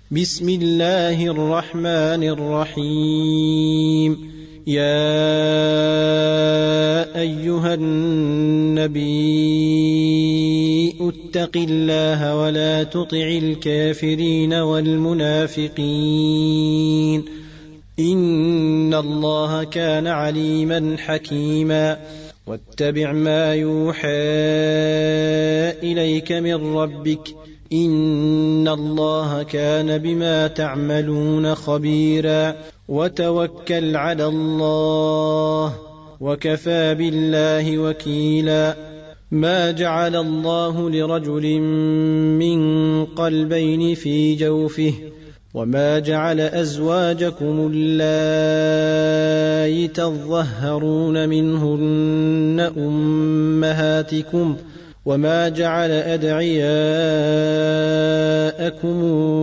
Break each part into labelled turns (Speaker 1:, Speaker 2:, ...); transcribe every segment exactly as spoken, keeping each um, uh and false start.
Speaker 1: بسم الله الرحمن الرحيم. يا أيها النبي اتق الله ولا تطع الكافرين والمنافقين إن الله كان عليما حكيما. واتبع ما يوحى إليك من ربك إن الله كان بما تعملون خبيرا. وتوكل على الله وكفى بالله وكيلا. ما جعل الله لرجل من قلبين في جوفه وما جعل أزواجكم اللائي تظهرون منهن أمهاتكم وما جعل أدعياءكم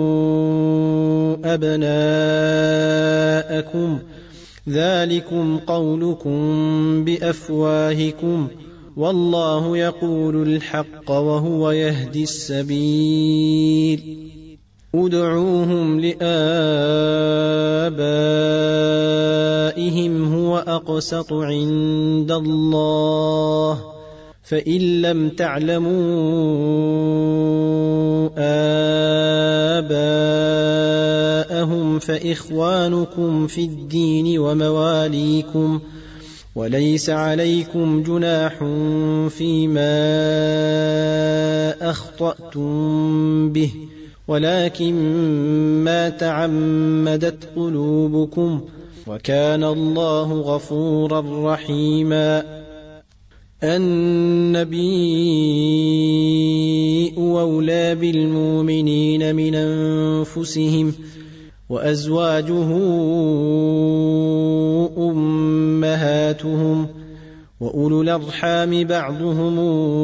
Speaker 1: أبناءكم ذلكم قولكم بأفواهكم والله يقول الحق وهو يهدي السبيل. ادعوهم لآبائهم هو أقسط عند الله فإن لم تعلموا آباءهم فإخوانكم في الدين ومواليكم وليس عليكم جناح فيما أخطأتم به ولكن ما تعمدت قلوبكم وكان الله غفورا رحيما. النبي أولى بالمؤمنين من أنفسهم وأزواجه أمهاتهم وأولو الأرحام بعضهم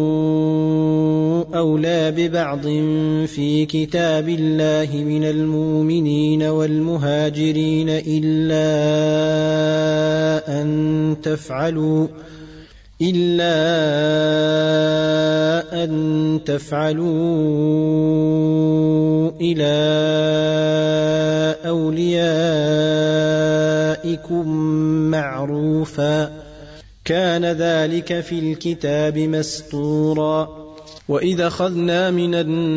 Speaker 1: أولى ببعض في كتاب الله من المؤمنين والمهاجرين إلا أن تفعلوا إلا أن تفعلوا إلى أوليائكم معروفا كان ذلك في الكتاب مسطورا. وإذا أخذنا من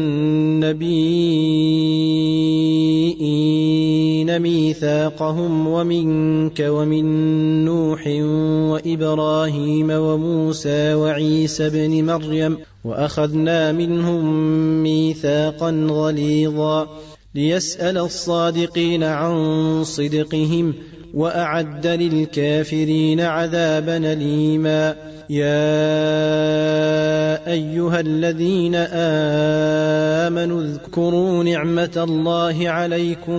Speaker 1: النبيين ميثاقهم ومنك ومن نوح وإبراهيم وموسى وعيسى بن مريم وأخذنا منهم ميثاقا غليظا ليسأل الصادقين عن صدقهم وأعد للكافرين عذابا أليما. يا أيها الذين آمنوا اذكروا نعمة الله عليكم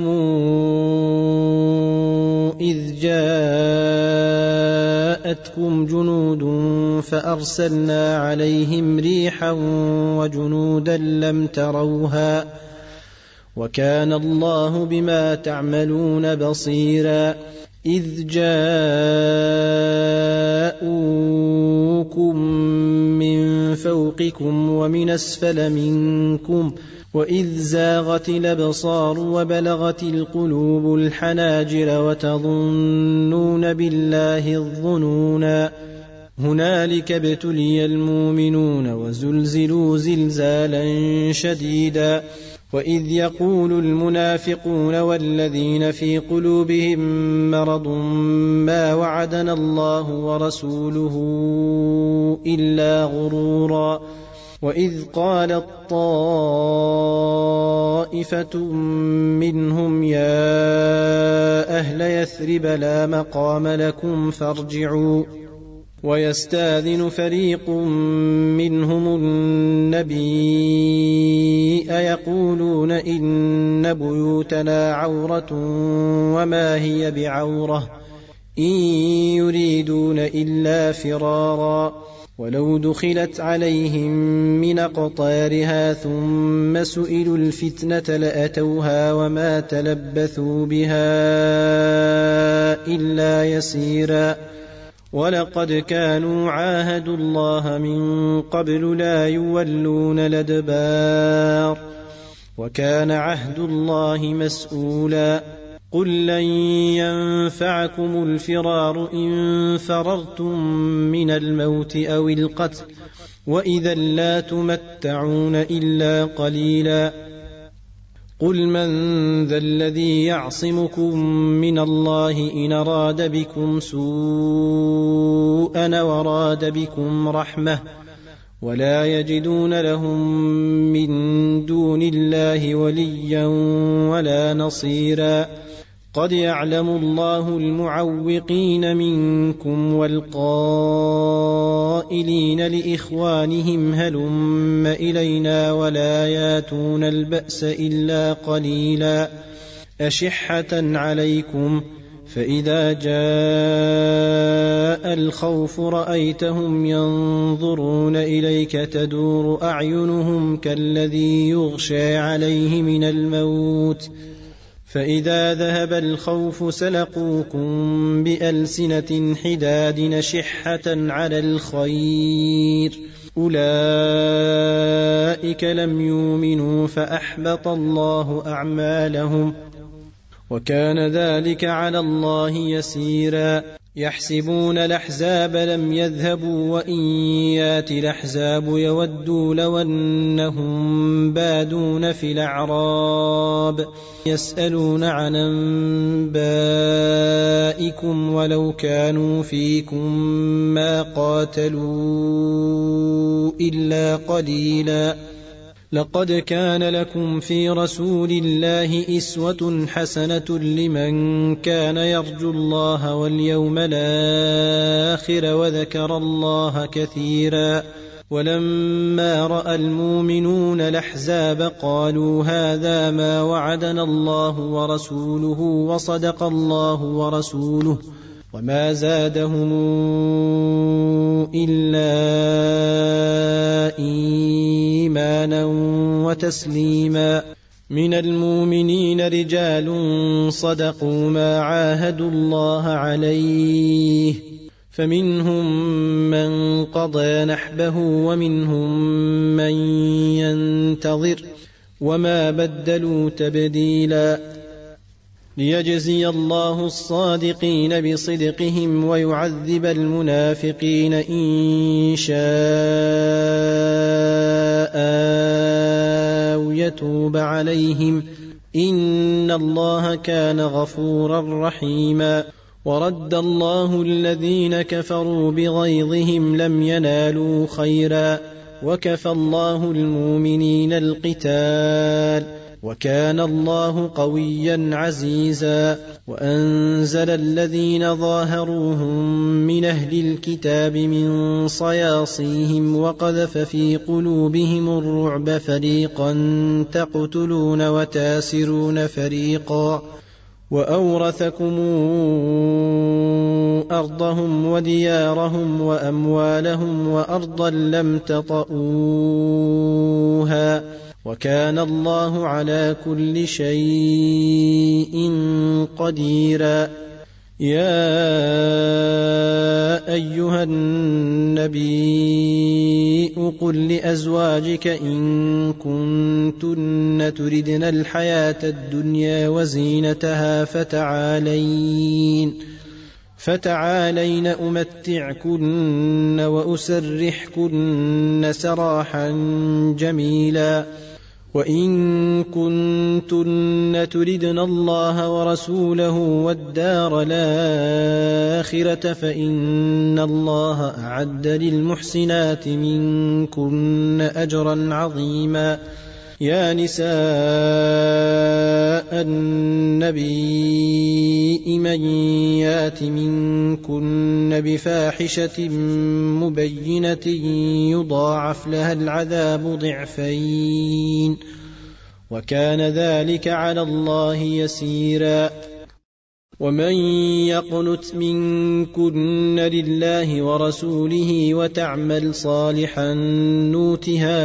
Speaker 1: إذ جاءتكم جنود فأرسلنا عليهم ريحا وجنودا لم تروها وكان الله بما تعملون بصيرا. إذ جاءوكم من فوقكم ومن أسفل منكم وإذ زاغت الأبصار وبلغت القلوب الحناجر وتظنون بالله الظنونا. هنالك ابتلي المؤمنون وزلزلوا زلزالا شديدا. وإذ يقول المنافقون والذين في قلوبهم مرض ما وعدنا الله ورسوله إلا غرورا. وإذ قالت طائفة منهم يا أهل يثرب لا مقام لكم فارجعوا ويستاذن فريق منهم النبي يقولون إن بيوتنا عورة وما هي بعورة إن يريدون إلا فرارا ولو دخلت عليهم من أقطارها ثم سئلوا الفتنة لأتوها وما تلبثوا بها إلا يسيرا. ولقد كانوا عاهدوا الله من قبل لا يولون الأدبار وكان عهد الله مسؤولا. قل لن ينفعكم الفرار إن فررتم من الموت أو القتل وإذا لا تمتعون إلا قليلا. قل من ذا الذي يعصمكم من الله إن أراد بكم سوءا وراد بكم رحمة ولا يجدون لهم من دون الله وليا ولا نصيرا. قد يعلم الله المعوقين منكم والقائلين لإخوانهم هلم إلينا ولا ياتون البأس إلا قليلا أشحة عليكم. فإذا جاء الخوف رأيتهم ينظرون إليك تدور أعينهم كالذي يغشى عليه من الموت فإذا ذهب الخوف سلقوكم بألسنة حداد نشحة على الخير أولئك لم يؤمنوا فأحبط الله أعمالهم وكان ذلك على الله يسيرا. يحسبون الأحزاب لم يذهبوا وإن يأتي الأحزاب يودوا لو أنهم بادون في الأعراب يسألون عن أنبائكم ولو كانوا فيكم ما قاتلوا إلا قليلا. لقد كان لكم في رسول الله أسوة حسنة لمن كان يرجو الله واليوم الآخر وذكر الله كثيرا. ولما رأى المؤمنون الأحزاب قالوا هذا ما وعدنا الله ورسوله وصدق الله ورسوله وما زادهم إلا إيمانا وتسليما. من المؤمنين رجال صدقوا ما عاهدوا الله عليه فمنهم من قضى نحبه ومنهم من ينتظر وما بدلوا تبديلا. ليجزي الله الصادقين بصدقهم ويعذب المنافقين إن شاء أو يتوب عليهم إن الله كان غفورا رحيما. ورد الله الذين كفروا بغيظهم لم ينالوا خيرا وكفى الله المؤمنين القتال وكان الله قويا عزيزا. وأنزل الذين ظاهروهم من أهل الكتاب من صياصيهم وقذف في قلوبهم الرعب فريقا تقتلون وتاسرون فريقا وأورثكم أرضهم وديارهم وأموالهم وأرضا لم تطئوها وكان الله على كل شيء قديرا. يا أيها النبي قل لأزواجك إن كنتن تردن الحياة الدنيا وزينتها فتعالين فتعالين أمتعكن وأسرحكن سراحا جميلا. وإن كنتن تردن الله ورسوله والدار الآخرة فإن الله أعد للمحسنات منكن أجرا عظيما. يا نساء النبي من يات منكن بفاحشة مبينة يضاعف لها العذاب ضعفين وكان ذلك على الله يسيرا. ومن يقنت منكن لله ورسوله وتعمل صالحا نوتها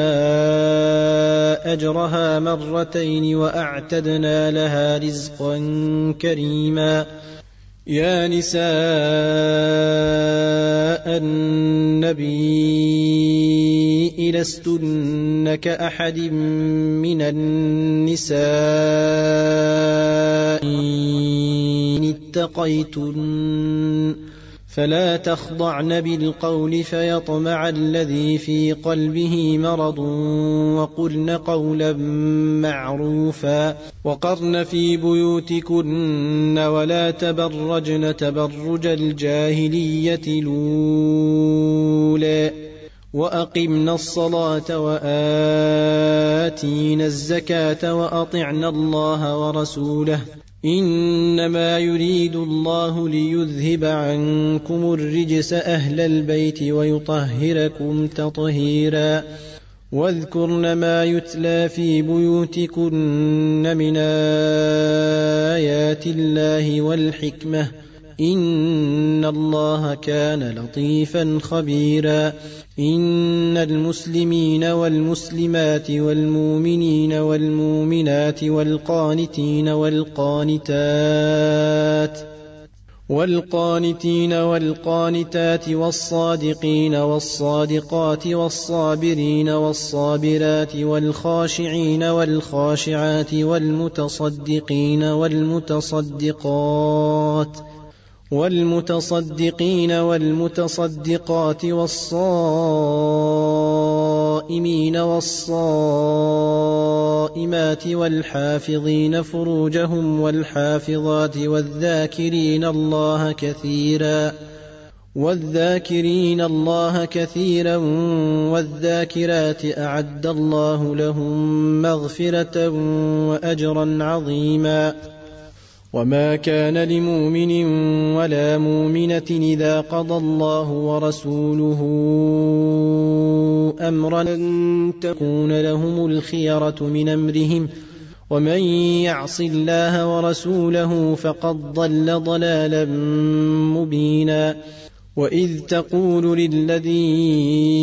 Speaker 1: أجرها مرتين وأعتدنا لها رزقا كريما. يا نساء النبي إني لستن كأحد من النساء إن اتقيتن فلا تخضعن بالقول فيطمع الذي في قلبه مرض وقلن قولا معروفا وقرن في بيوتكن ولا تبرجن تبرج الجاهلية الأولى وأقمنا الصلاة وآتينا الزكاة وأطعنا الله ورسوله إنما يريد الله ليذهب عنكم الرجس أهل البيت ويطهركم تطهيرا واذكرن ما يتلى في بيوتكن من آيات الله والحكمة إن الله كان لطيفا خبيرا إن المسلمين والمسلمات والمؤمنين والمؤمنات والقانتين والقانتات والقانتين والقانتات والصادقين والصادقات والصابرين والصابرات والخاشعين والخاشعات والمتصدقين والمتصدقات والمتصدقين والمتصدقات والصائمين والصائمات والحافظين فروجهم والحافظات والذاكرين الله كثيرا والذاكرين الله كثيرا والذاكرات أعد الله لهم مغفرة وأجرا عظيما وما كان لمؤمن ولا مؤمنة إذا قضى الله ورسوله أمرا أن تكون لهم الخيرة من أمرهم ومن يعص الله ورسوله فقد ضل ضلالا مبينا وإذ تقول للذي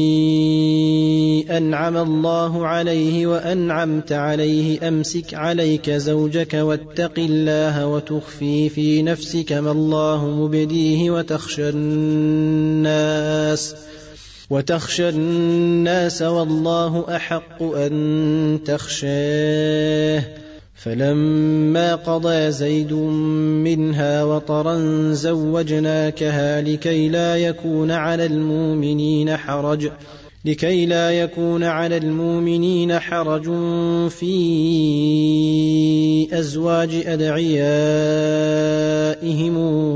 Speaker 1: أنعم الله عليه وأنعمت عليه أمسك عليك زوجك واتق الله وتخفي في نفسك ما الله مبديه وتخشى الناس وتخشى الناس والله أحق أن تخشاه فلما قضى زيد منها وطرا زوجناكها لكي لا يكون على المؤمنين حرج لكي لا يكون على المؤمنين حرج في أزواج أدعيائهم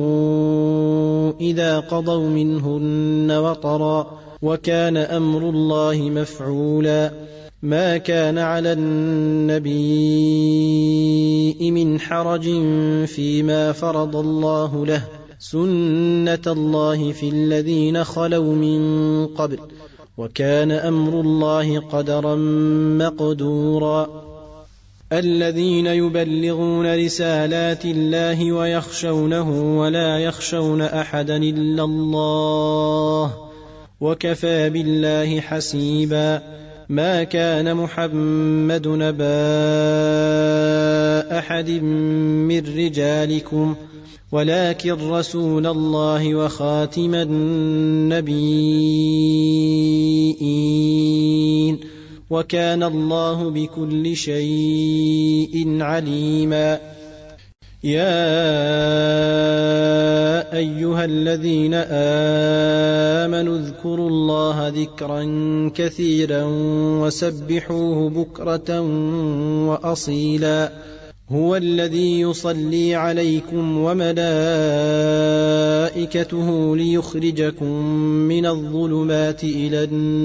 Speaker 1: إذا قضوا منهن وطرا وكان أمر الله مفعولا ما كان على النبي من حرج فيما فرض الله له سنة الله في الذين خلوا من قبل وكان أمر الله قدرا مقدورا الذين يبلغون رسالات الله ويخشونه ولا يخشون أحدا إلا الله وكفى بالله حسيبا ما كان محمد نبا أحد من رجالكم ولكن رسول الله وخاتم النبيين وكان الله بكل شيء عليما يا أيها الذين آمنوا اذكروا الله ذكرا كثيرا وسبحوه بكرة وأصيلا هو الذي يصلي عليكم وملائكته ليخرجكم من الظلمات إلى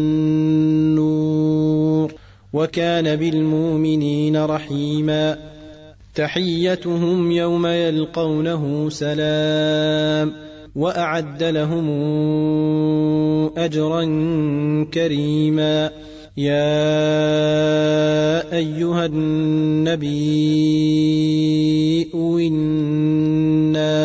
Speaker 1: النور وكان بالمؤمنين رحيما تحيتهم يوم يلقونه سلام وأعد لهم أجرا كريما يا أيها النبي إنا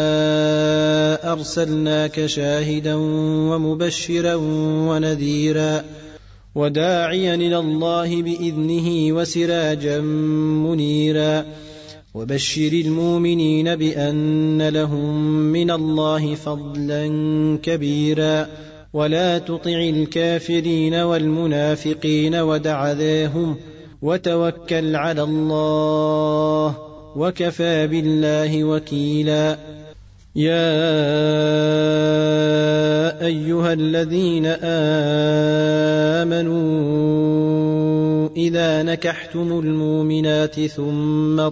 Speaker 1: أرسلناك شاهدا ومبشرا ونذيرا وداعيا إلى الله بإذنه وسراجا منيرا وبشر المؤمنين بأن لهم من الله فضلا كبيرا ولا تطع الكافرين والمنافقين ودع ذاهم وتوكل على الله وكفى بالله وكيلا. يا أيها الذين آمنوا إذا نكحتم المؤمنات ثم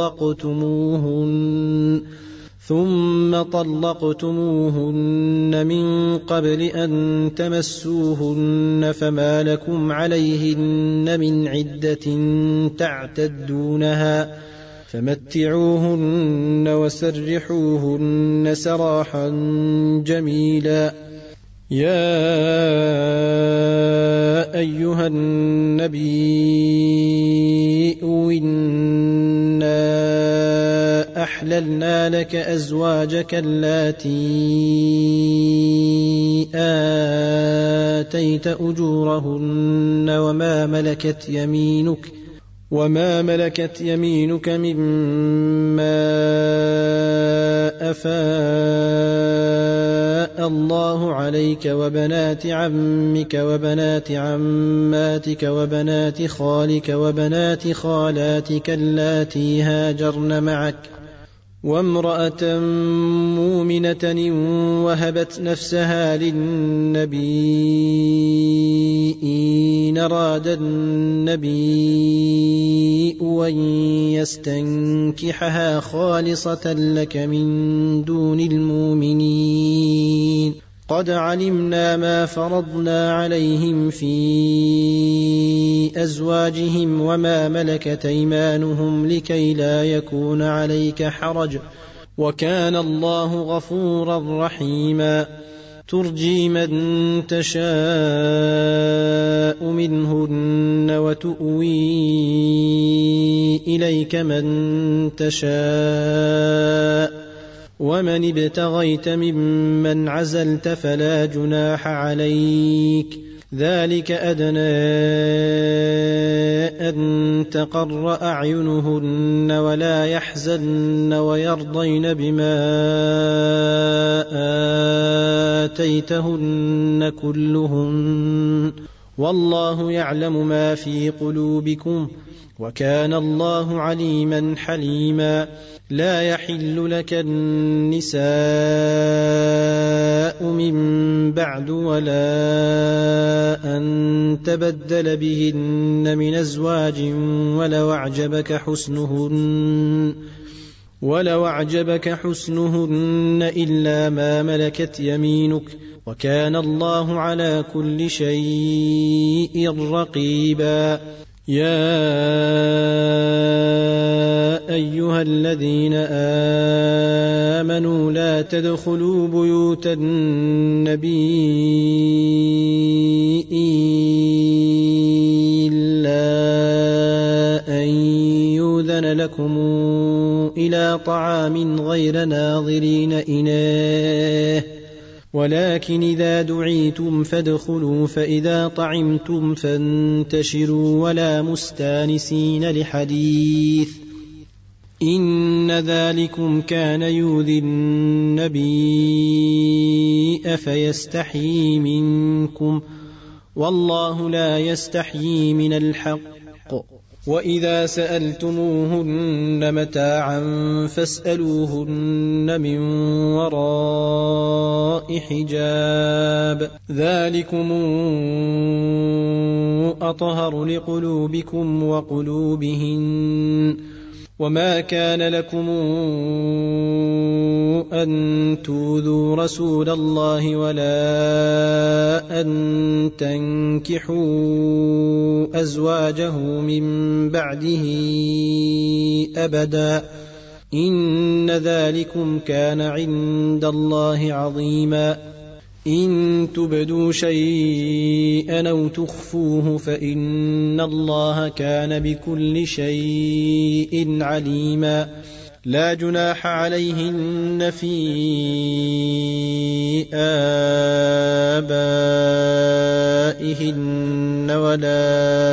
Speaker 1: طلقتموهن ثم طلقتموهن من قبل أن تمسوهن فما لكم عليهن من عدة تعتدونها فمتعوهن وسرحوهن سراحا جميلا. يا أيها النبي إنا أحللنا لك أزواجك اللاتي آتيت أجورهن وما ملكت يمينك وما ملكت يمينك مما أفاء الله عليك وبنات عمك وبنات عماتك وبنات خالك وبنات خالاتك اللاتي هاجرن معك وامرأة مؤمنة وهبت نفسها للنبي إن أراد النبي أن يستنكحها خالصة لك من دون المؤمنين قد علمنا ما فرضنا عليهم في أزواجهم وما ملكت أيمانهم لكي لا يكون عليك حرج وكان الله غفورا رحيما. ترجي من تشاء منهن وتؤوي إليك من تشاء ومن ابتغيت ممن عزلت فلا جناح عليك ذلك أدنى أن تقر أعينهن ولا يحزن ويرضين بما آتيتهن كلهن والله يعلم ما في قلوبكم وكان الله عليما حليما. لا يحل لك النساء من بعد ولا أن تبدل بهن من أزواج ولو أعجبك حسنهن ولو أعجبك حسنهن إلا ما ملكت يمينك وكان الله على كل شيء رقيبا. يا أيها الذين آمنوا لا تدخلوا بيوت النبي إلا أن يؤذن لكم إلى طعام غير ناظرين إناه ولكن إذا دعيتم فادخلوا فإذا طعمتم فانتشروا ولا مستانسين لحديث إن ذلكم كان يؤذي النبي فيستحيي منكم والله لا يستحيي من الحق. وإذا سألتموهن متاعا فاسألوهن من وراء حجاب ذلكم أطهر لقلوبكم وقلوبهن وما كان لكم أن تؤذوا رسول الله ولا أن تنكحوا أزواجه من بعده أبدا إن ذلكم كان عند الله عظيما. إن تبدوا شيئا أو تخفوه فإن الله كان بكل شيء عليما. لا جناح عليهن في آبائهن ولا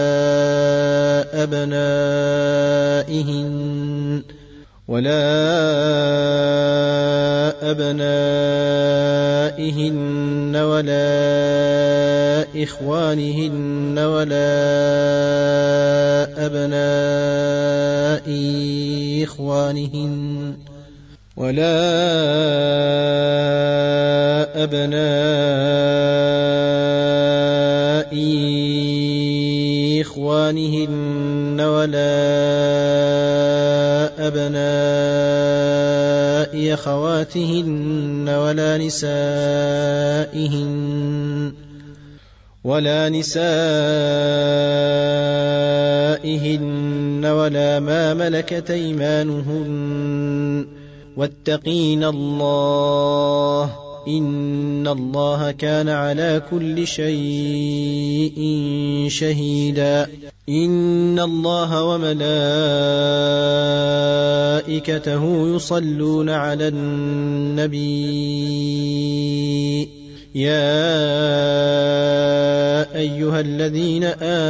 Speaker 1: أبنائهن ولا أبنائهن نسائهن ولا إخوانهن ولا أبناء إخوانهن ولا أبناء إخوانهن ولا أبناء أخواتهن ولا نسائهن ولا نسائهن ولا ما ملكت أيمانهن واتقين الله إن الله كان على كل شيء شهيدا. إن الله وملائكته يصلون على النبي يا أيها الذين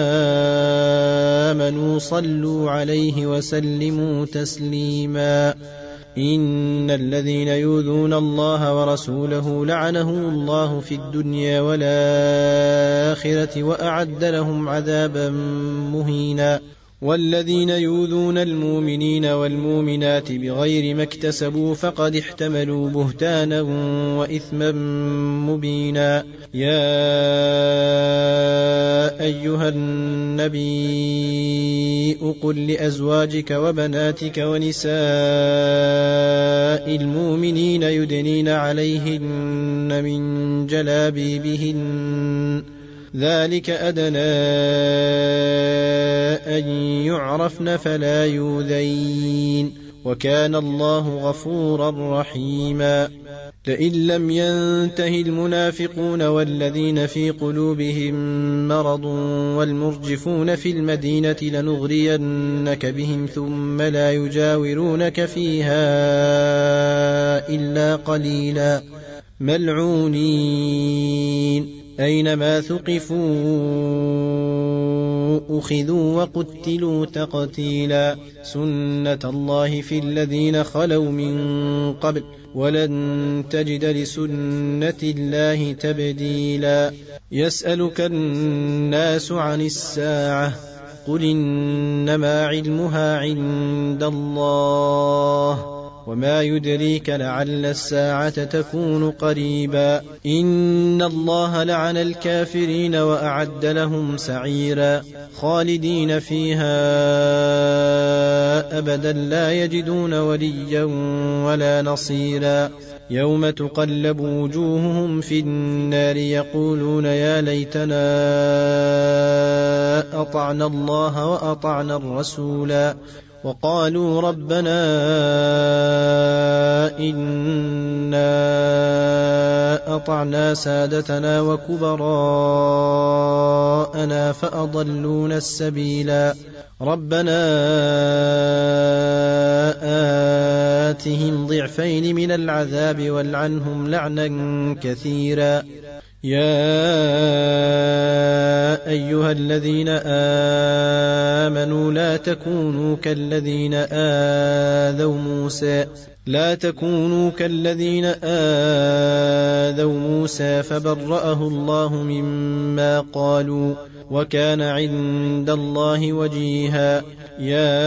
Speaker 1: آمنوا صلوا عليه وسلموا تسليما. إن الذين يؤذون الله ورسوله لعنهم الله في الدنيا والآخرة وأعد لهم عذابا مهينا. والذين يؤذون المؤمنين والمؤمنات بغير ما اكتسبوا فقد احتملوا بهتانا وإثما مبينا. يا أيها النبي قل لأزواجك وبناتك ونساء المؤمنين يدنين عليهن من جلابيبهن ذلك أدنى أن يعرفن فلا يؤذين وكان الله غفورا رحيما. لئن لم ينته المنافقون والذين في قلوبهم مرض والمرجفون في المدينة لنغرينك بهم ثم لا يجاورونك فيها إلا قليلا ملعونين أينما ثقفوا أخذوا وقتلوا تقتيلا. سنة الله في الذين خلوا من قبل ولن تجد لسنة الله تبديلا. يسألك الناس عن الساعة قل إنما علمها عند الله وما يدريك لعل الساعة تكون قريبا. إن الله لعن الكافرين وأعد لهم سعيرا خالدين فيها أبدا لا يجدون وليا ولا نصيرا. يوم تقلب وجوههم في النار يقولون يا ليتنا أطعنا الله وأطعنا الرسولا وقالوا ربنا إنا أطعنا سادتنا وكبراءنا فأضلونا السبيلا. ربنا آتهم ضعفين من العذاب والعنهم لعنا كثيرا. يا أيها الذين آمنوا لا تكونوا كالذين آذوا موسى لا تكونوا كالذين آذوا موسى فبرأه الله مما قالوا وكان عند الله وجيها. يا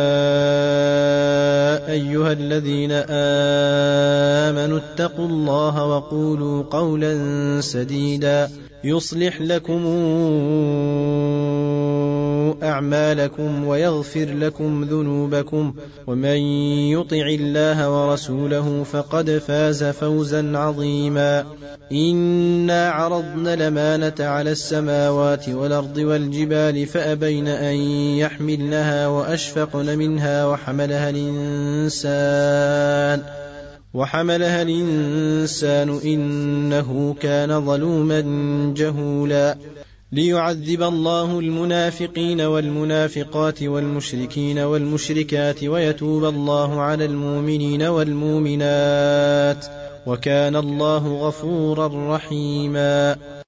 Speaker 1: أيها الذين آمنوا اتقوا الله وقولوا قولا سديدا يصلح لكم أعمالكم ويغفر لكم ذنوبكم ومن يطع الله ورسوله فقد فاز فوزا عظيما. إنا عرضنا الأمانة على السماوات والأرض والجبال فأبين أن يحملنها وأشفقن منها وحملها الإنسان وحملها الإنسان إنه كان ظلوما جهولا. ليعذب الله المنافقين والمنافقات والمشركين والمشركات ويتوب الله على المؤمنين والمؤمنات وكان الله غفورا رحيما.